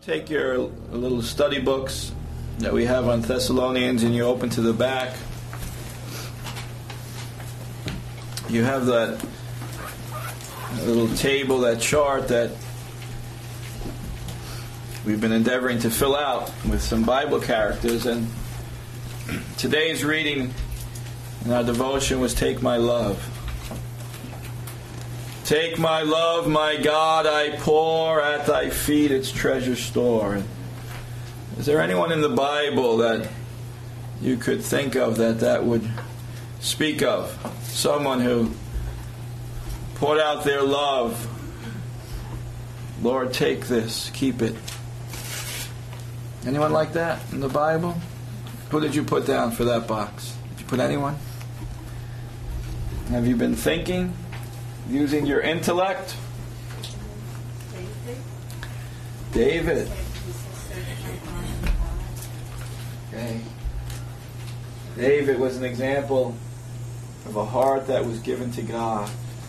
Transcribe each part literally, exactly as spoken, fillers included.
Take your little study books that we have on Thessalonians and you open to the back. You have that little table, that chart that we've been endeavoring to fill out with some Bible characters. And today's reading in our devotion was Take My Love. Take my love, my God, I pour at thy feet its treasure store. Is there anyone in the Bible that you could think of that that would speak of? Someone who poured out their love. Lord, take this, keep it. Anyone like that in the Bible? Who did you put down for that box? Did you put anyone? Have you been thinking? Using your intellect? David. Okay. David was an example of a heart that was given to God.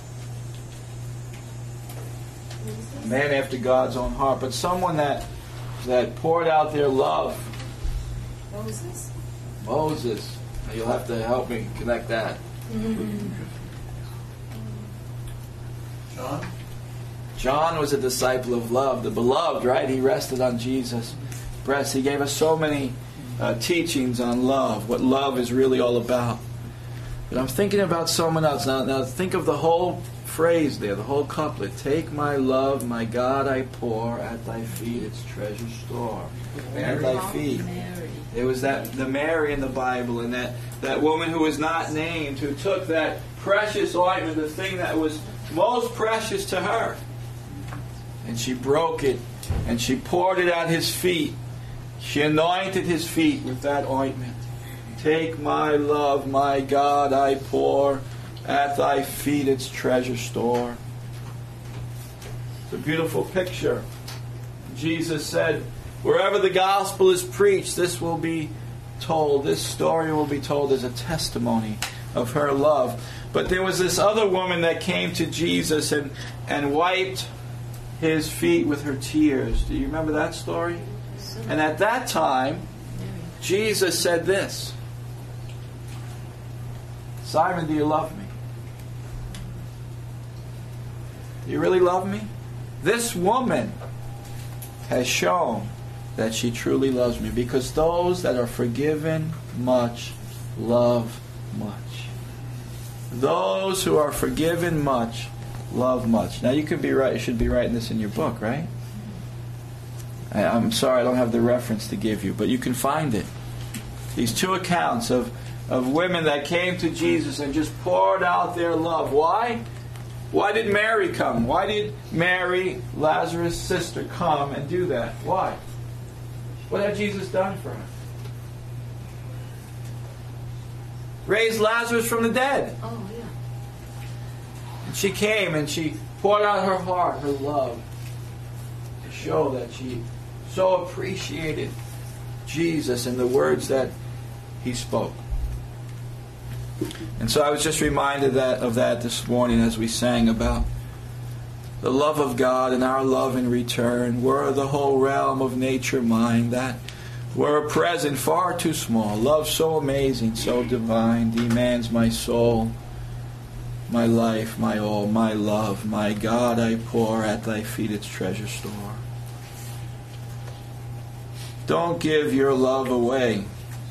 A man after God's own heart, but someone that that poured out their love. Moses. Moses. You'll have to help me connect that. Mm-hmm. John? John was a disciple of love, the beloved, right? He rested on Jesus' breast. He gave us so many uh, teachings on love, what love is really all about. But I'm thinking about someone else. Now, now think of the whole phrase there, the whole couplet. Take my love, my God, I pour at thy feet its treasure store. At thy feet. Mary. There was that the Mary in the Bible, and that, that woman who was not named, who took that precious ointment, the thing that was most precious to her, and she broke it and she poured it at his feet. She anointed his feet with that ointment. Take my love, my God, I pour at thy feet its treasure store. It's a beautiful picture. Jesus said, wherever the gospel is preached, this will be told. This story will be told as a testimony of her love. But there was this other woman that came to Jesus and, and wiped his feet with her tears. Do you remember that story? And at that time, Jesus said this, Simon, do you love me? Do you really love me? This woman has shown that she truly loves me, because those that are forgiven much love much. Those who are forgiven much love much. Now you could be right. You should be writing this in your book, right? I, I'm sorry I don't have the reference to give you, but you can find it. These two accounts of, of women that came to Jesus and just poured out their love. Why? Why did Mary come? Why did Mary, Lazarus' sister, come and do that? Why? What had Jesus done for her? Raised Lazarus from the dead. Oh, yeah. And she came and she poured out her heart, her love, to show that she so appreciated Jesus and the words that he spoke. And so I was just reminded that of that this morning as we sang about the love of God and our love in return. Were the whole realm of nature mine, that were a present far too small. Love so amazing, so divine, demands my soul, my life, my all, my love. My God, I pour at thy feet its treasure store. Don't give your love away.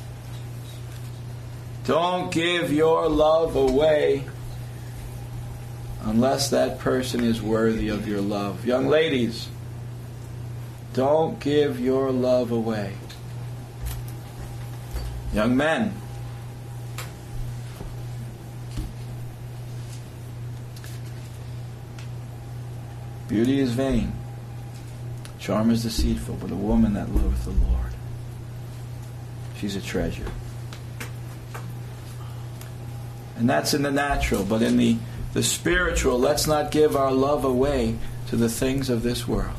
Don't give your love away unless that person is worthy of your love. Young ladies, don't give your love away. Young men, beauty is vain, charm is deceitful, but a woman that loveth the Lord, she's a treasure. And that's in the natural, but in the, the spiritual, let's not give our love away to the things of this world.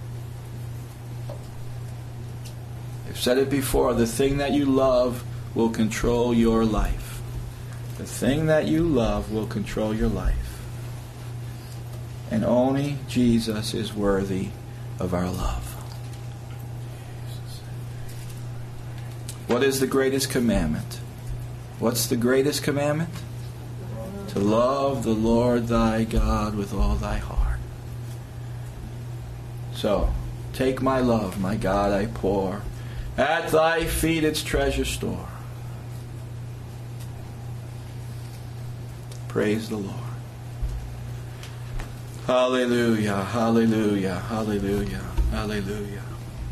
I've said it before, the thing that you love will control your life. The thing that you love will control your life. And only Jesus is worthy of our love. What is the greatest commandment? What's the greatest commandment? To love the Lord thy God with all thy heart. So, take my love, my God, I pour at thy feet its treasure store. Praise the Lord. Hallelujah, hallelujah, hallelujah, hallelujah.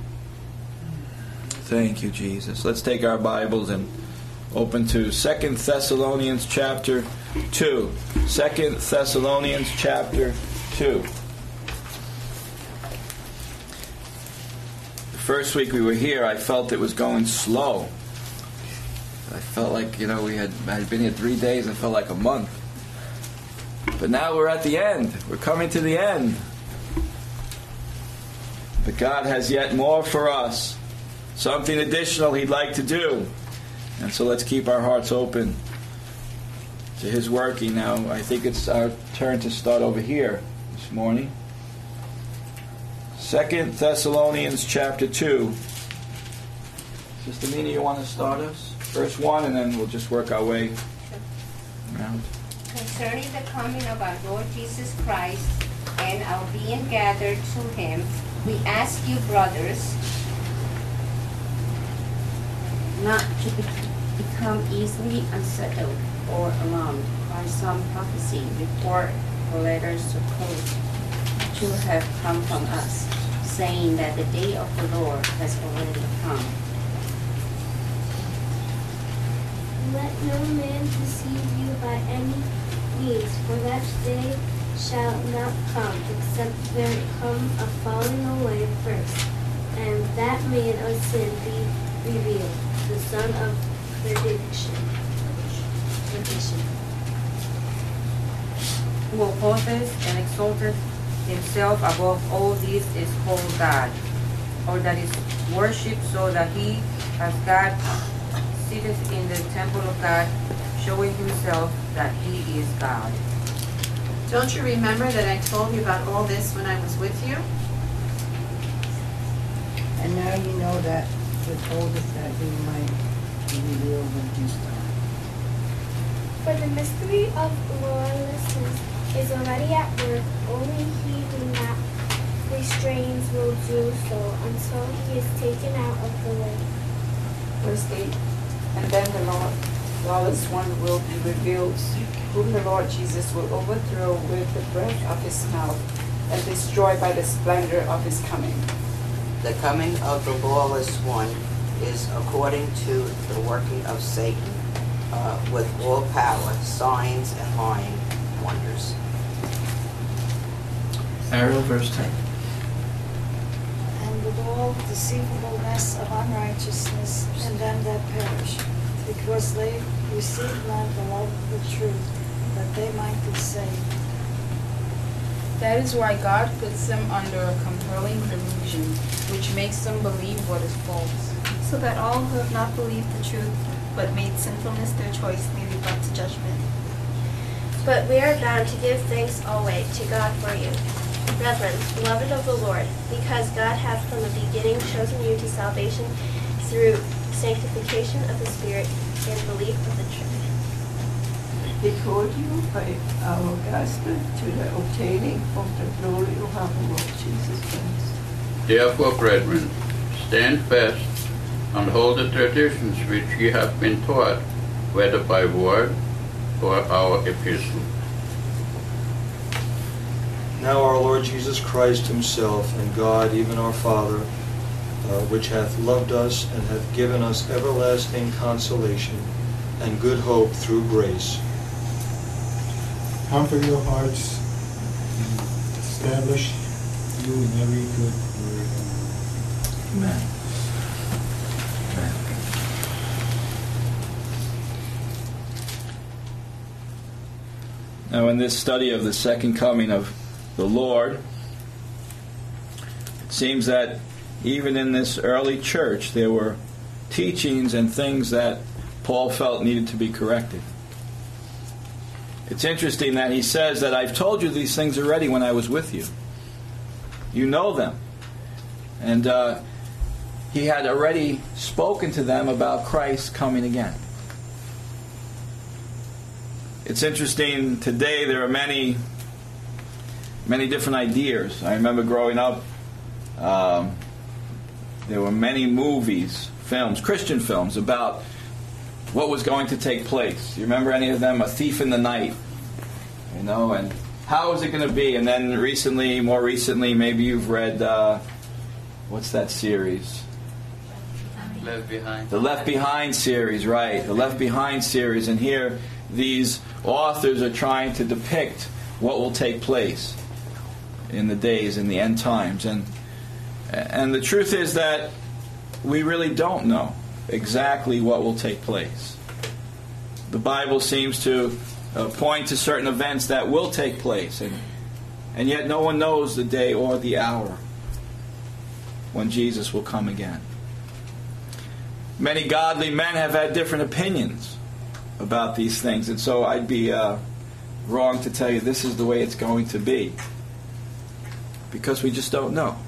Thank you, Jesus. Let's take our Bibles and open to Second Thessalonians chapter two. Second Thessalonians chapter two. The first week we were here, I felt it was going slow. I felt like, you know, we had I had been here three days and felt like a month. But now we're at the end. We're coming to the end. But God has yet more for us. Something additional He'd like to do. And so let's keep our hearts open to His working now. I think it's our turn to start over here this morning. Second Thessalonians chapter two. Sister Mina, you want to start us? Verse one, and then we'll just work our way around. Concerning the coming of our Lord Jesus Christ and our being gathered to Him, we ask you, brothers, not to be, become easily unsettled or alarmed by some prophecy before the letters supposed to have come from us, saying that the day of the Lord has already come. Let no man deceive you by any means, for that day shall not come, except there come a falling away first, and that man of sin be revealed, the son of perdition. perdition. Who opposes and exalteth himself above all these is called God, or that is worshipped, so that he, as God, sitteth in the temple of God, showing himself that he is God. Don't you remember that I told you about all this when I was with you? And now you know that you told us that we might be revealed when His time. For the mystery of lawlessness is already at work. Only he who not restrains will do so until he is taken out of the way. Verse eight. And then the Lord, lawless one will be revealed, whom the Lord Jesus will overthrow with the breath of His mouth and destroy by the splendor of His coming. The coming of the lawless one is according to the working of Satan, uh, with all power, signs, and lying wonders. Ariel, verse ten. And with all deceivableness of unrighteousness in them that perish, because they received not the love of the truth, that they might be saved. That is why God puts them under a compelling delusion, which makes them believe what is false. So that all who have not believed the truth, but made sinfulness their choice, may be brought to judgment. But we are bound to give thanks always to God for you, brethren, beloved of the Lord, because God hath from the beginning chosen you to salvation through sanctification of the Spirit and belief of the truth. He called you by our gospel to the obtaining of the glory of our Lord Jesus Christ. Therefore, brethren, stand fast and hold the traditions which ye have been taught, whether by word or our epistle. Now our Lord Jesus Christ Himself and God, even our Father, uh, which hath loved us and hath given us everlasting consolation and good hope through grace, comfort your hearts and establish you in every good word. Amen. Amen. Now, in this study of the second coming of the Lord, it seems that even in this early church there were teachings and things that Paul felt needed to be corrected. It's interesting that he says that I've told you these things already when I was with you. You know them. And uh, he had already spoken to them about Christ coming again. It's interesting, today there are many, many different ideas. I remember growing up, um, there were many movies, films, Christian films, about what was going to take place. You remember any of them? A Thief in the Night, you know, and how is it going to be? And then recently, more recently, maybe you've read, uh, what's that series? Left Behind. The Left Behind series, right. The Left Behind series. And here, these authors are trying to depict what will take place in the days, in the end times. And, and the truth is that we really don't know exactly what will take place. The Bible seems to uh, point to certain events that will take place, and, and yet no one knows the day or the hour when Jesus will come again. Many godly men have had different opinions about these things, and so I'd be uh, wrong to tell you this is the way it's going to be, because we just don't know.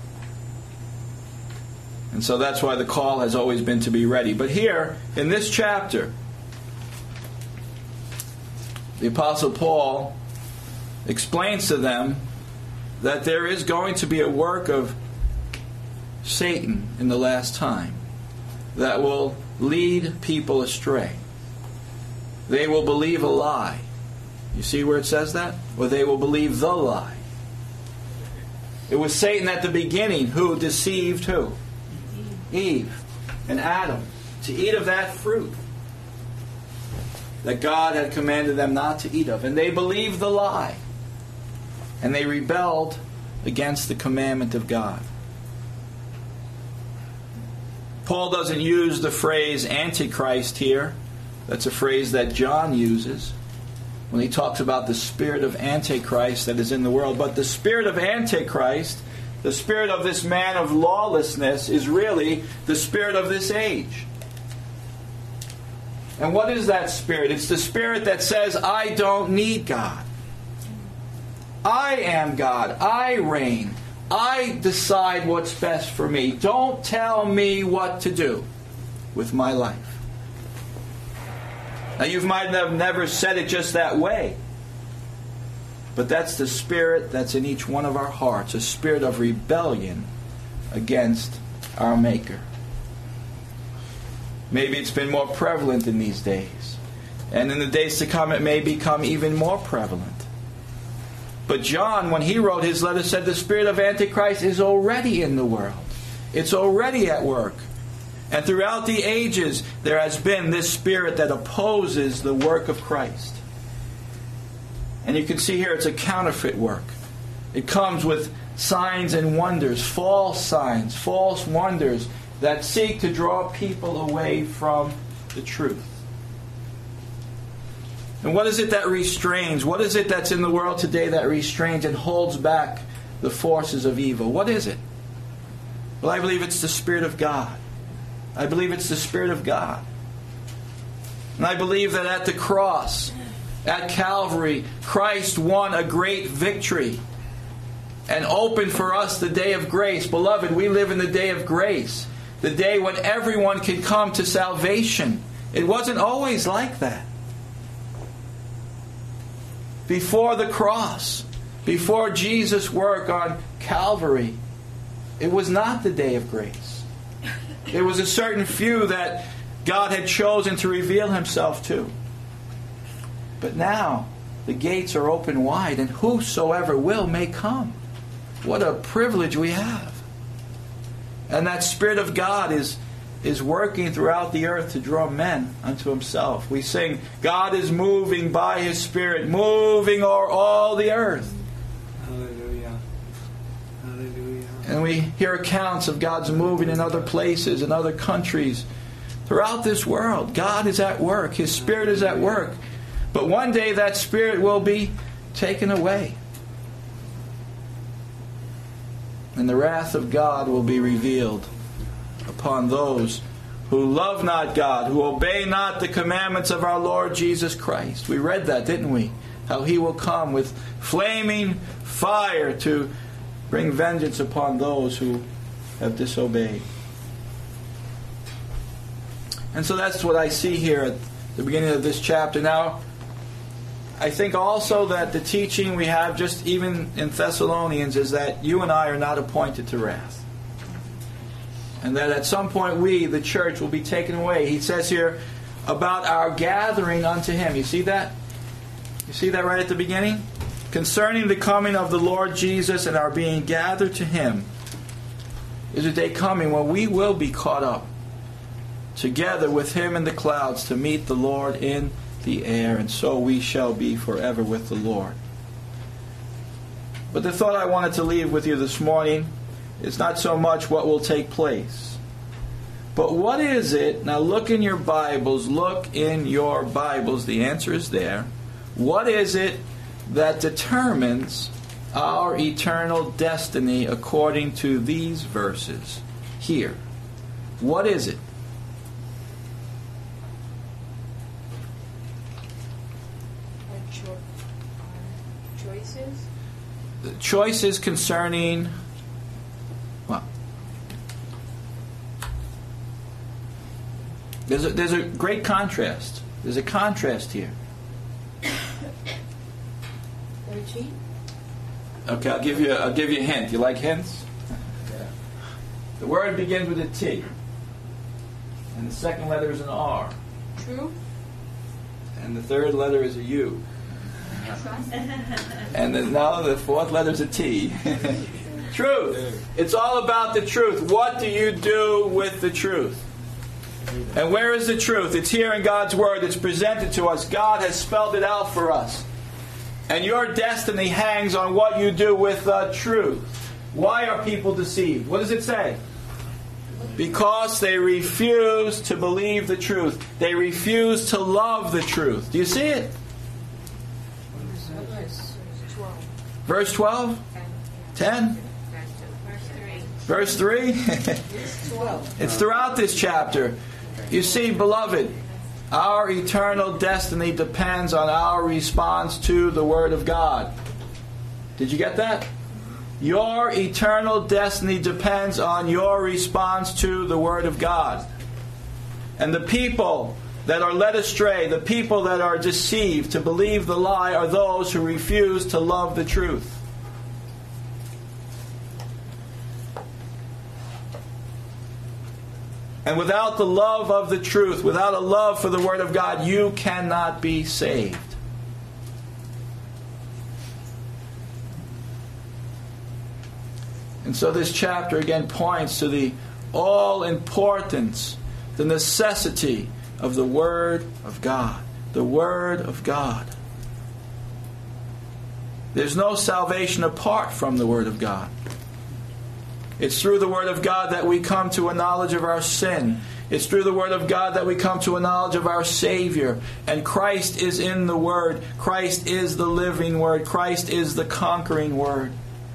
And so that's why the call has always been to be ready. But here, in this chapter, the Apostle Paul explains to them that there is going to be a work of Satan in the last time that will lead people astray. They will believe a lie. You see where it says that? Or they will believe the lie. It was Satan at the beginning who deceived who? Eve and Adam to eat of that fruit that God had commanded them not to eat of. And they believed the lie. And they rebelled against the commandment of God. Paul doesn't use the phrase Antichrist here. That's a phrase that John uses when he talks about the spirit of Antichrist that is in the world. But the spirit of Antichrist, the spirit of this man of lawlessness, is really the spirit of this age. And what is that spirit? It's the spirit that says, I don't need God. I am God. I reign. I decide what's best for me. Don't tell me what to do with my life. Now, you might have never said it just that way. But that's the spirit that's in each one of our hearts, a spirit of rebellion against our Maker. Maybe it's been more prevalent in these days. And in the days to come, it may become even more prevalent. But John, when he wrote his letter, said the spirit of Antichrist is already in the world. It's already at work. And throughout the ages, there has been this spirit that opposes the work of Christ. And you can see here it's a counterfeit work. It comes with signs and wonders, false signs, false wonders that seek to draw people away from the truth. And what is it that restrains? What is it that's in the world today that restrains and holds back the forces of evil? What is it? Well, I believe it's the Spirit of God. I believe it's the Spirit of God. And I believe that at the cross, at Calvary, Christ won a great victory and opened for us the day of grace. Beloved, we live in the day of grace, the day when everyone can come to salvation. It wasn't always like that. Before the cross, before Jesus' work on Calvary, it was not the day of grace. It was a certain few that God had chosen to reveal Himself to. But now, the gates are open wide, and whosoever will may come. What a privilege we have. And that Spirit of God is, is working throughout the earth to draw men unto Himself. We sing, God is moving by His Spirit, moving o'er all the earth. Hallelujah. Hallelujah. And we hear accounts of God's moving in other places, in other countries. Throughout this world, God is at work. His Spirit is at work. But one day that Spirit will be taken away. And the wrath of God will be revealed upon those who love not God, who obey not the commandments of our Lord Jesus Christ. We read that, didn't we? How He will come with flaming fire to bring vengeance upon those who have disobeyed. And so that's what I see here at the beginning of this chapter. Now, I think also that the teaching we have just even in Thessalonians is that you and I are not appointed to wrath. And that at some point we, the church, will be taken away. He says here about our gathering unto Him. You see that? You see that right at the beginning? Concerning the coming of the Lord Jesus and our being gathered to Him, is a day coming when we will be caught up together with Him in the clouds to meet the Lord in the air, and so we shall be forever with the Lord. But the thought I wanted to leave with you this morning is not so much what will take place, but what is it? Now look in your Bibles, look in your Bibles, the answer is there. What is it that determines our eternal destiny according to these verses here? What is it? Choices? The choices concerning, well, there's a, there's a great contrast. There's a contrast here. Thirteen? Okay, I'll give you I'll give you a hint. You like hints? The word begins with a T, and the second letter is an R, True? and the third letter is a U, and then now the fourth letter is a T. Truth. It's all about the truth. What do you do with the truth? And where is the truth? It's here in God's Word. It's presented to us. God has spelled it out for us. And your destiny hangs on what you do with the truth. Why are people deceived? What does it say? Because they refuse to believe the truth. They refuse to love the truth. Do you see it? Verse twelve? ten? Verse three? It's throughout this chapter. You see, beloved, our eternal destiny depends on our response to the Word of God. Did you get that? Your eternal destiny depends on your response to the Word of God. And the people that are led astray, the people that are deceived to believe the lie, are those who refuse to love the truth. And without the love of the truth, without a love for the Word of God, you cannot be saved. And so this chapter again points to the all-importance, the necessity of the Word of God. The Word of God. There's no salvation apart from the Word of God. It's through the Word of God that we come to a knowledge of our sin. It's through the Word of God that we come to a knowledge of our Savior. And Christ is in the Word. Christ is the living Word. Christ is the conquering Word.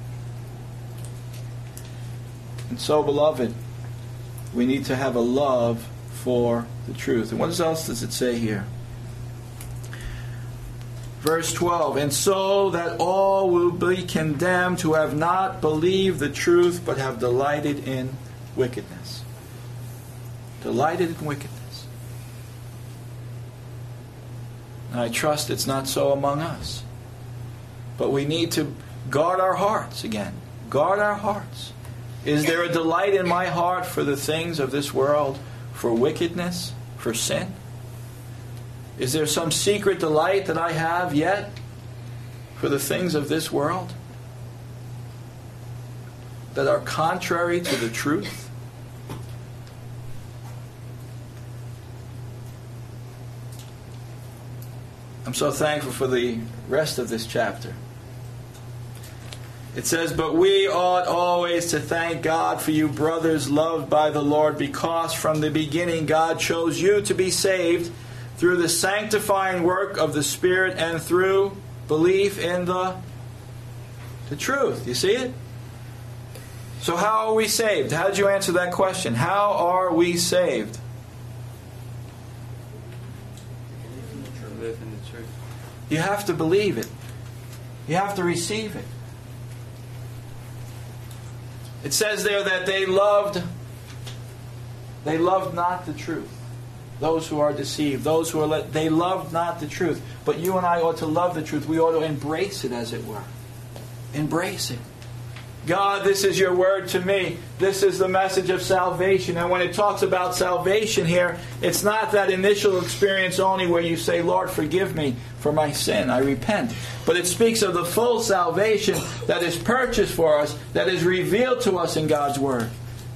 And so, beloved, we need to have a love for the truth. And what else does it say here? Verse twelve, and so that all will be condemned who have not believed the truth, but have delighted in wickedness. Delighted in wickedness. And I trust it's not so among us. But we need to guard our hearts again. Guard our hearts. Is there a delight in my heart for the things of this world, for wickedness, for sin? Is there some secret delight that I have yet for the things of this world that are contrary to the truth? I'm so thankful for the rest of this chapter. It says, but we ought always to thank God for you, brothers, loved by the Lord, because from the beginning God chose you to be saved through the sanctifying work of the Spirit and through belief in the, the truth. You see it? So how are we saved? How did you answer that question? How are we saved? Live in the truth. You have to believe it. You have to receive it. It says there that they loved, they loved not the truth. those who are deceived, those who are let, they loved not the truth. But you and I ought to love the truth. We ought to embrace it, as it were. Embrace it. God, this is your word to me. This is the message of salvation. And when it talks about salvation here, it's not that initial experience only where you say, Lord, forgive me for my sin. I repent. But it speaks of the full salvation that is purchased for us, that is revealed to us in God's word.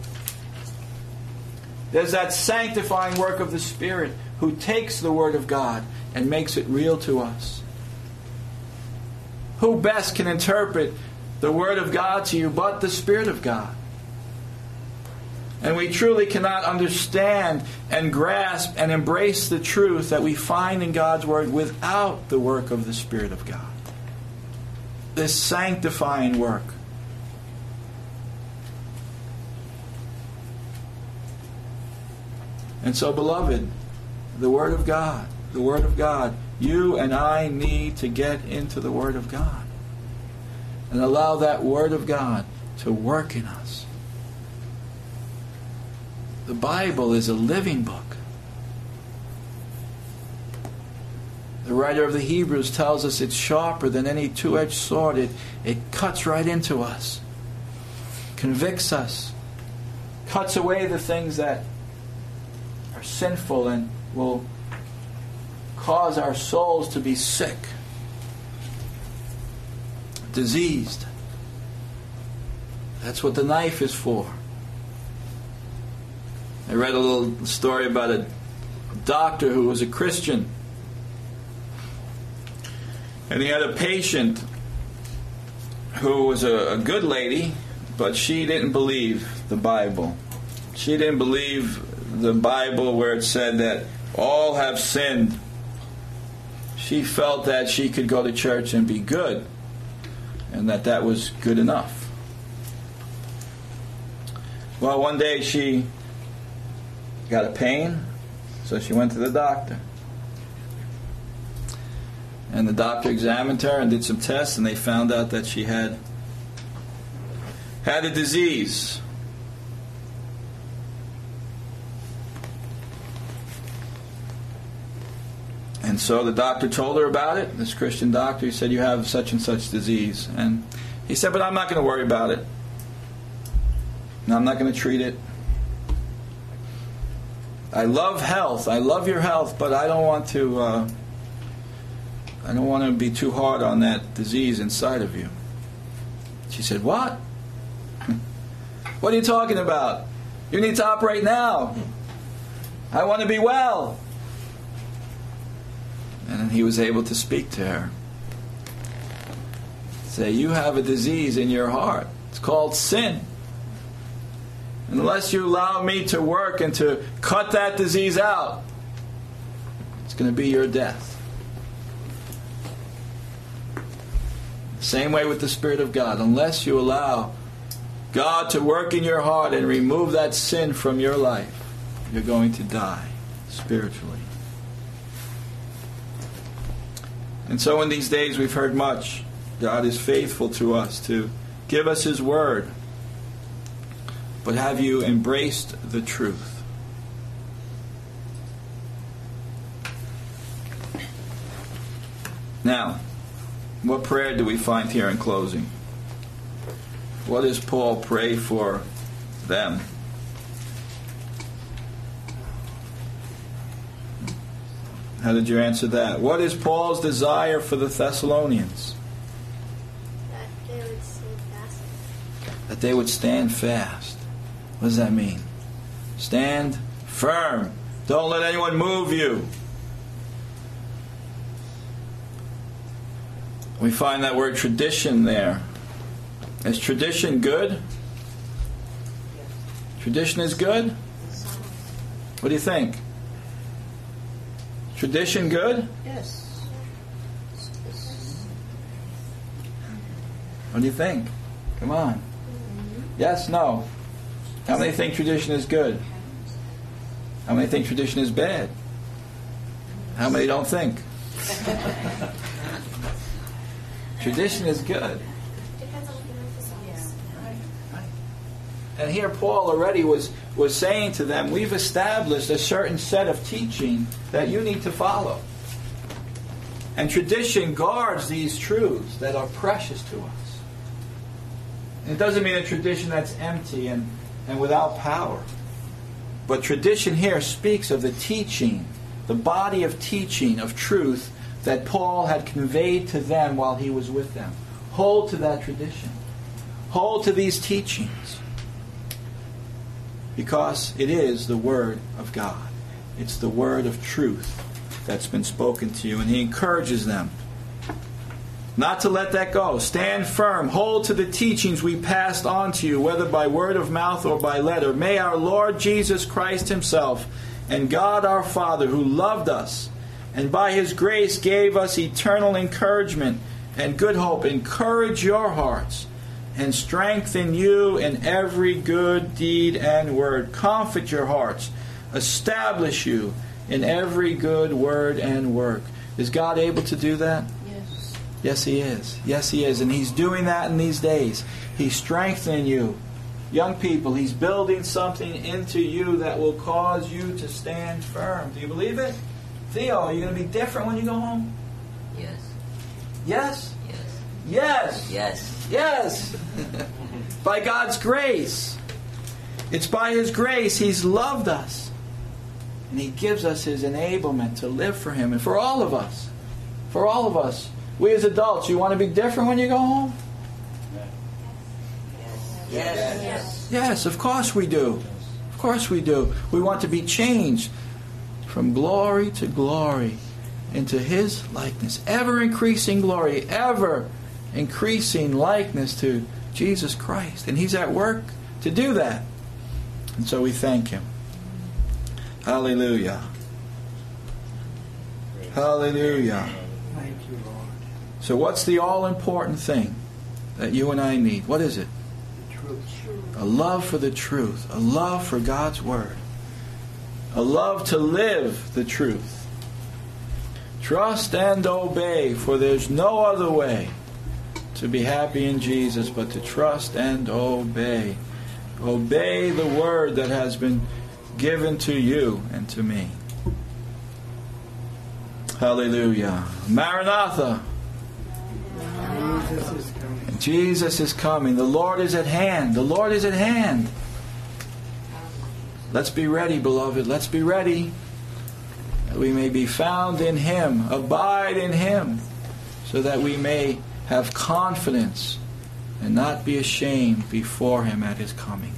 There's that sanctifying work of the Spirit who takes the Word of God and makes it real to us. Who best can interpret the Word of God to you but the Spirit of God? And we truly cannot understand and grasp and embrace the truth that we find in God's Word without the work of the Spirit of God. This sanctifying work. And so, beloved, the Word of God, the Word of God, you and I need to get into the Word of God and allow that Word of God to work in us. The Bible is a living book. The writer of the Hebrews tells us it's sharper than any two-edged sword. It, it cuts right into us, convicts us, cuts away the things that are sinful and will cause our souls to be sick, diseased. That's what the knife is for. I read a little story about a doctor who was a Christian, and he had a patient who was a, a good lady, but she didn't believe the Bible. She didn't believe the Bible where it said that all have sinned. She felt that she could go to church and be good, and that that was good enough. Well, one day she got a pain, so she went to the doctor. And the doctor examined her and did some tests, and they found out that she had had a disease. And so the doctor told her about it, this Christian doctor. He said, you have such and such disease. And he said, but I'm not going to worry about it. No, I'm not going to treat it. I love health. I love your health, but I don't want to uh, I don't want to be too hard on that disease inside of you. She said, what? What are you talking about? You need to operate now. I want to be well. And he was able to speak to her. Say, you have a disease in your heart. It's called sin. Unless you allow me to work and to cut that disease out, it's going to be your death. Same way with the Spirit of God. Unless you allow God to work in your heart and remove that sin from your life, you're going to die spiritually. And so in these days we've heard much. God is faithful to us to give us His Word. But have you embraced the truth? Now, what prayer do we find here in closing? What does Paul pray for them? How did you answer that? What is Paul's desire for the Thessalonians? That they would stand fast. That they would stand fast. What does that mean? Stand firm. Don't let anyone move you. We find that word tradition there. Is tradition good? Tradition is good? What do you think? Tradition good? Yes. What do you think? Come on. Yes, no. How many think tradition is good? How many think tradition is bad? How many don't think? Tradition is good. Depends on what you emphasize. And here Paul already was, was saying to them, we've established a certain set of teaching that you need to follow. And tradition guards these truths that are precious to us. And it doesn't mean a tradition that's empty and, and without power. But tradition here speaks of the teaching, the body of teaching, of truth that Paul had conveyed to them while he was with them. Hold to that tradition. Hold to these teachings. Because it is the Word of God. It's the word of truth that's been spoken to you. And he encourages them not to let that go. Stand firm. Hold to the teachings we passed on to you, whether by word of mouth or by letter. May our Lord Jesus Christ himself and God our Father, who loved us and by his grace gave us eternal encouragement and good hope, encourage your hearts and strengthen you in every good deed and word. Comfort your hearts. Establish you in every good word and work. Is God able to do that? Yes. Yes, he is. Yes, he is. And he's doing that in these days. He's strengthening you. Young people, he's building something into you that will cause you to stand firm. Do you believe it? Theo, are you going to be different when you go home? Yes. Yes? Yes. Yes. Yes. Yes. By God's grace. It's by his grace he's loved us. And he gives us his enablement to live for him. And for all of us. For all of us. We as adults, you want to be different when you go home? Yes. Yes. Yes, of course we do. Of course we do. We want to be changed from glory to glory into his likeness. Ever increasing glory. Ever increasing likeness to Jesus Christ. And he's at work to do that. And so we thank him. Hallelujah. Hallelujah. Thank you, Lord. So what's the all-important thing that you and I need? What is it? The truth. A love for the truth. A love for God's Word. A love to live the truth. Trust and obey, for there's no other way to be happy in Jesus but to trust and obey. Obey the Word that has been given to you and to me. Hallelujah. Maranatha. Jesus is coming. Jesus is coming. The Lord is at hand. The Lord is at hand. Let's be ready, beloved. Let's be ready. That we may be found in him. Abide in him. So that we may have confidence and not be ashamed before him at his coming.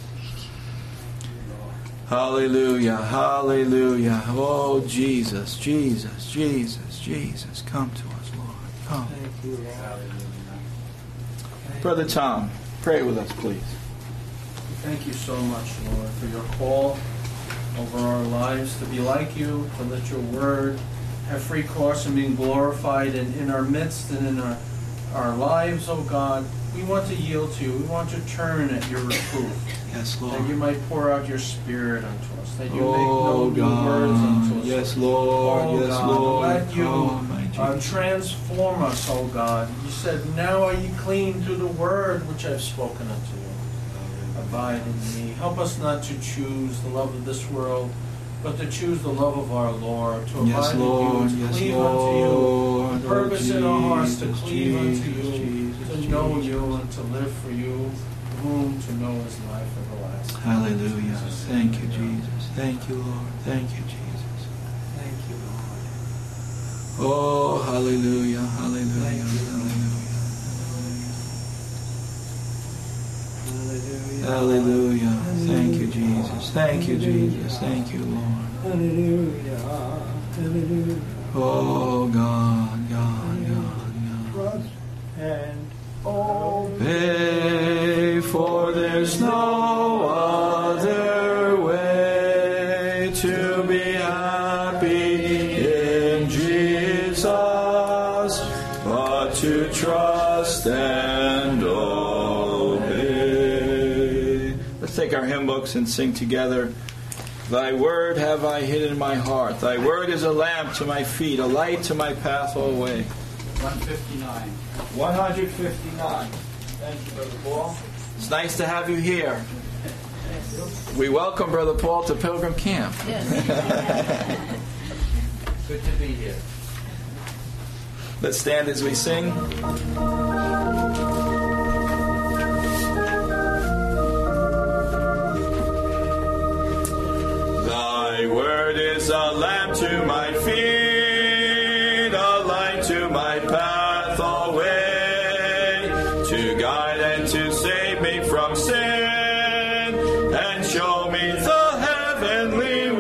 Hallelujah, hallelujah. Oh, Jesus, Jesus, Jesus, Jesus. Come to us, Lord. Come. Thank you, Lord. Brother Tom, pray with us, please. Thank you so much, Lord, for your call over our lives to be like you, to let your word have free course and being glorified in, in our midst and in our, our lives, oh God. We want to yield to you. We want to turn at your reproof. Yes, Lord. That you might pour out your Spirit unto us. That you Oh, make no new God. words unto us. Yes, Lord. Oh, Yes, God. Lord. Let you Oh, my uh, Jesus. transform us, oh God. You said, now are ye clean through the word which I've spoken unto you. Abide in me. Help us not to choose the love of this world, but to choose the love of our Lord, to Yes, abide Lord. in you, to Yes, cleave Lord. unto you, to purpose in our hearts to Jesus, cleave unto Jesus, you, Jesus, to know Jesus. you and to live for you, whom to know is life everlasting. Hallelujah. Jesus' Thank you, name. Jesus. Thank you, Lord. Thank you, Jesus. Thank you, Lord. Oh, hallelujah. Hallelujah. Thank you, Lord. Hallelujah. Hallelujah. Hallelujah. Thank you, Jesus. Thank you, Jesus. Thank you, Lord. Hallelujah. Hallelujah. Oh, God, God, God, God. Trust and obey. Pay, for there's no other way to be happy in Jesus but to trust and obey. Let's take our hymn books and sing together. Thy word have I hid in my heart. Thy word is a lamp to my feet, a light to my path alway. one fifty-nine. one fifty-nine. Thank you, Brother Paul. It's nice to have you here. We welcome Brother Paul to Pilgrim Camp. Good to be here. Let's stand as we sing. Thy word is a lamp to my feet, a light to my path alway, to guide and to save me from sin, and show me the heavenly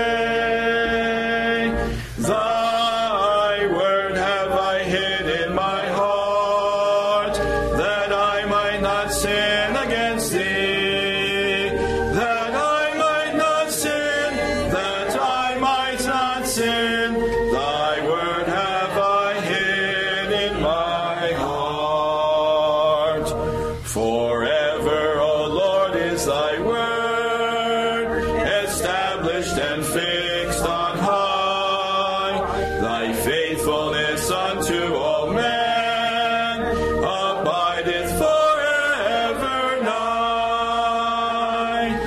way. Thy word have I hid in my heart, that I might not sin against thee, that I might not sin, that I might not sin. Thy word have I hid in my heart. Forever, O Lord, is thy word, established and fixed on high. Thy faithfulness unto all men abideth forever nigh.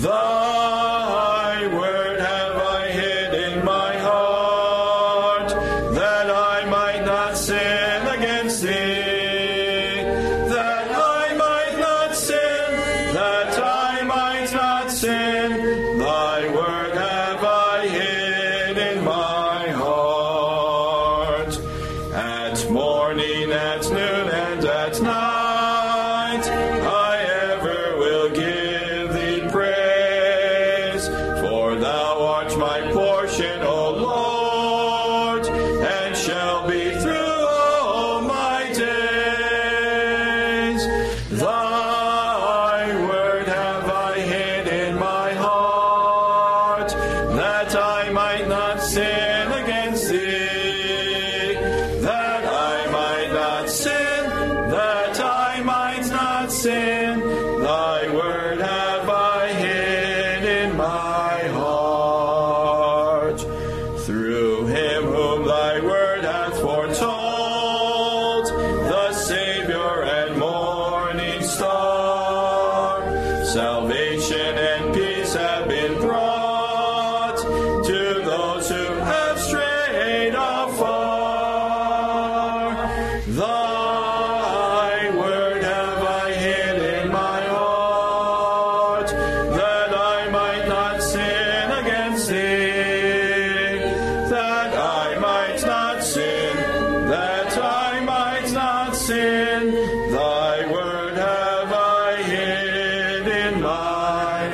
Thy word have I hid in my heart, that I might not sin against thee, that I might not sin, that I might not sin. Thy word have I hid in my heart. At morning, at noon, and at night, I ever will give thee praise. For thou art my portion, O Lord, and shall be through all my days. Thy word have I hid in my heart, that I might not sin against thee, that I might not sin, that I might not sin. Thy word have I hid in my heart. Through him whom thy word hath foretold, the Savior and morning star, salvation and peace have been brought to those who have strayed afar. Thy word have I hid in my heart, that I might not sin against thee, that I might not sin, that I might not sin. Thy word have I hid in my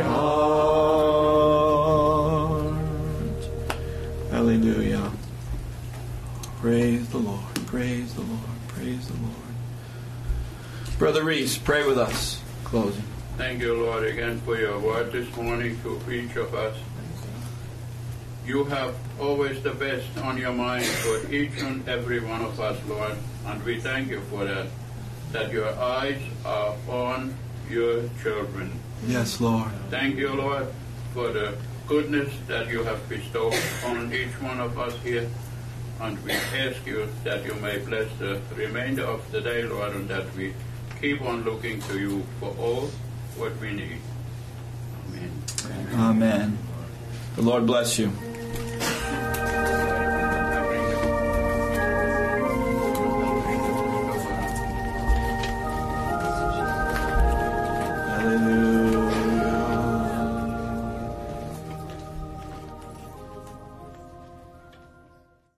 heart. Hallelujah. Praise the Lord. Praise the Lord. Praise the Lord. Brother Reese, pray with us. Closing. Thank you, Lord, again for your word this morning to each of us. You have always the best on your mind for each and every one of us, Lord, and we thank you for that, that your eyes are on your children. Yes, Lord. Thank you, Lord, for the goodness that you have bestowed on each one of us here, and we ask you that you may bless the remainder of the day, Lord, and that we keep on looking to you for all what we need. Amen. Amen. The Lord bless you.